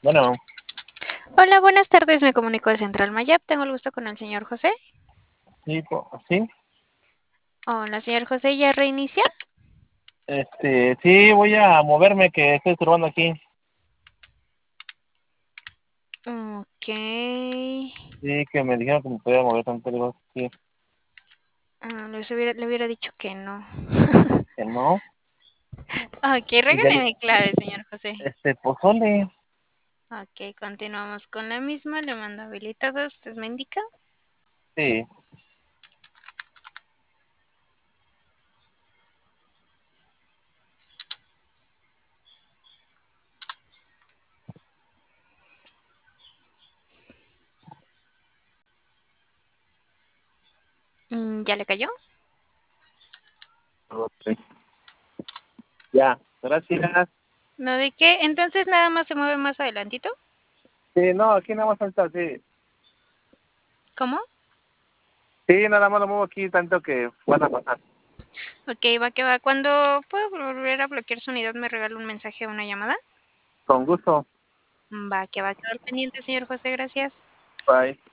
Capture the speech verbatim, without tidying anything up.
Bueno, Hola, buenas tardes. Me comunico de Central Mayap. Tengo el gusto con el señor José. sí, po- sí, Hola, señor José. ¿Ya reinicia? este, sí, voy a moverme que estoy estorbando aquí. Ok. Sí, que me dijeron que me podía mover tanto, digo, sí, Ah, les hubiera- le hubiera dicho que no. que no. Ok, Y ya, regáleme clave, señor José. este, pozole, Ok, continuamos con la misma. Le mando habilitado. ¿Usted me indica? sí, Mm, ¿Ya le cayó? ok, ya, gracias. No, ¿de qué? Entonces nada más se mueve más adelantito. Sí, no, aquí nada más falta, sí, ¿Cómo? sí, nada más lo muevo aquí tanto que van a pasar. Ok, va que va. Cuando puedo volver a bloquear su unidad, me regala un mensaje o una llamada. Con gusto, Va que va a quedar pendiente, señor José. Gracias. bye.